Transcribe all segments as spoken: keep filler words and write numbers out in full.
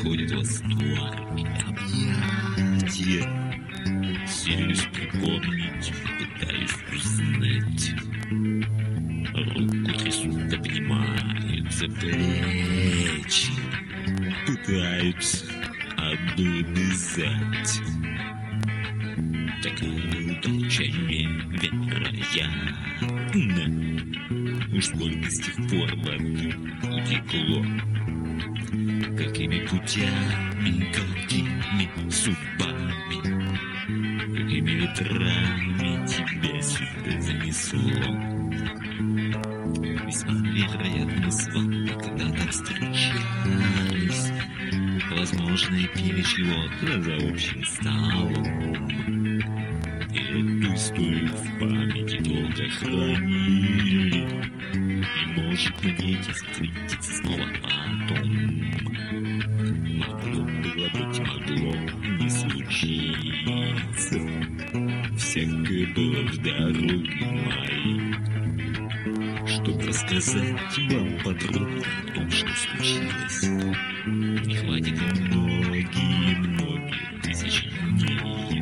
приходит восторг и объятия. Силюсь припомнить, пытаюсь узнать. Руку трясут, обнимают за плечи, пытаются облизать. Такая удача невероятна. Уж сколько с тех пор воды утекло. Какими путями, какими судьбами, какими ветрами тебя сюда занесло. Весьма вероятно, с вами когда-то встречались. Возможно, и пили чего-то за общим столом. И эту историю в памяти долго хранили. И, может, надеетесь встретиться снова потом. Могло было быть, могло не случиться. Всякое было в дороге моей. Чтобы рассказать вам подробно о том, что случилось, не хватит многие-многие тысячи дней.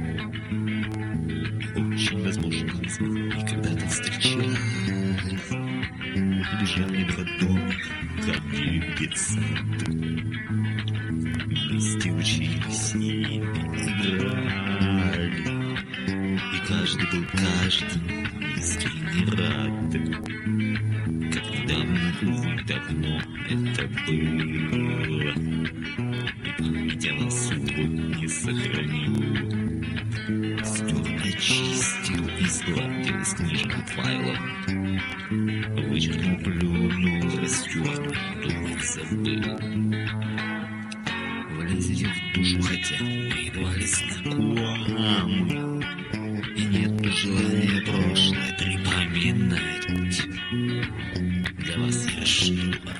Очень возможно, мы с вами когда-то встречались. Бежали в роддом, ходили в детсад. Вместе учились с ними, играли. И каждый был каждым искренне рад. Как недавно, увы, давно это было. И память о вас не сохранил. Стер, очистил, изгладил из книжных файлов. Вычеркнул, плюнул, растер, думал, забыл. Влезете в душу, хотя едва ли знакомы. И нет желания прошлое припоминать. Для вас я ошибка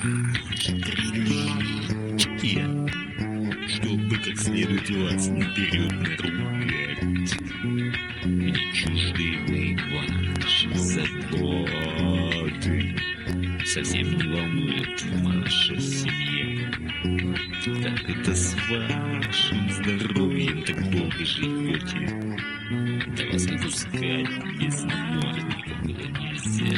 приличия, чтобы как следует вас наперед наругать. Мне чужды вы ваши заботы, совсем не волнует ваша семья. Как это с вашим здоровьем так долго живете? Да вас выпускать без намордника было нельзя.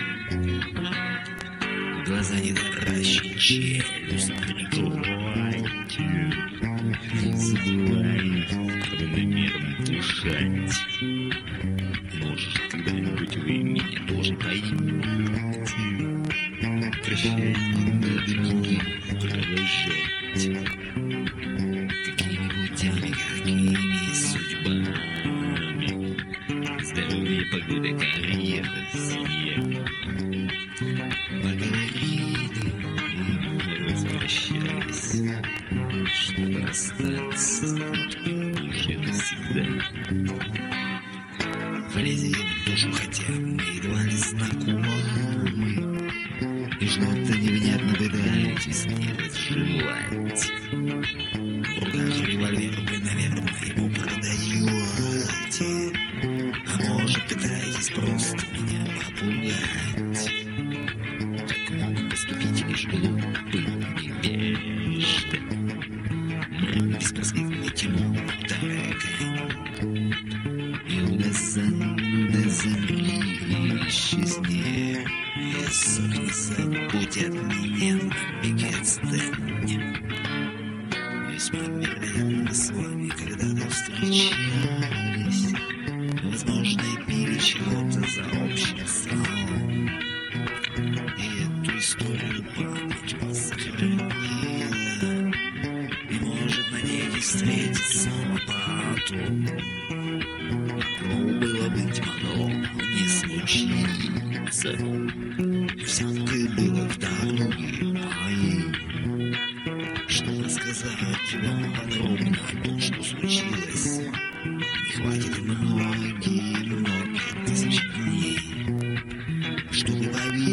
Глаза не таращи, челюсть прикрывайте. Не забывайте равномерно дышать. Может, когда-нибудь вы меня тоже поймете. Прощай, не надо меня провожать. Какими путями, какими судьбами. Здоровье, погода, карьера, семья. Поговорили и возвращались, чтобы остаться уже навсегда. Влезет в душу, хотя мы едва ли знакомы. И что-то невнятно пытаетесь мне разжевать. В руках револьвер вы, наверное, ему продаете. А может, пытаетесь просто меня попугать. Так могут поступить лишь глупые невежды. Мы беспросветный Тимур, дорогая. И у Газанда замри и исчезни. Если не забудь от меня, беги, отстань. Весьма вероятно, с вами когда-то встречались. Возможно, и пили чего-то за общим столом. И эту историю память вас сохранила. И, может, надеетесь встретиться потом. Могло было быть, могло не случиться. Всякое было в дороге моей. Чтобы рассказать вам подробно о том, что случилось, не хватит многие, многие тысячи дней, чтобы поверить.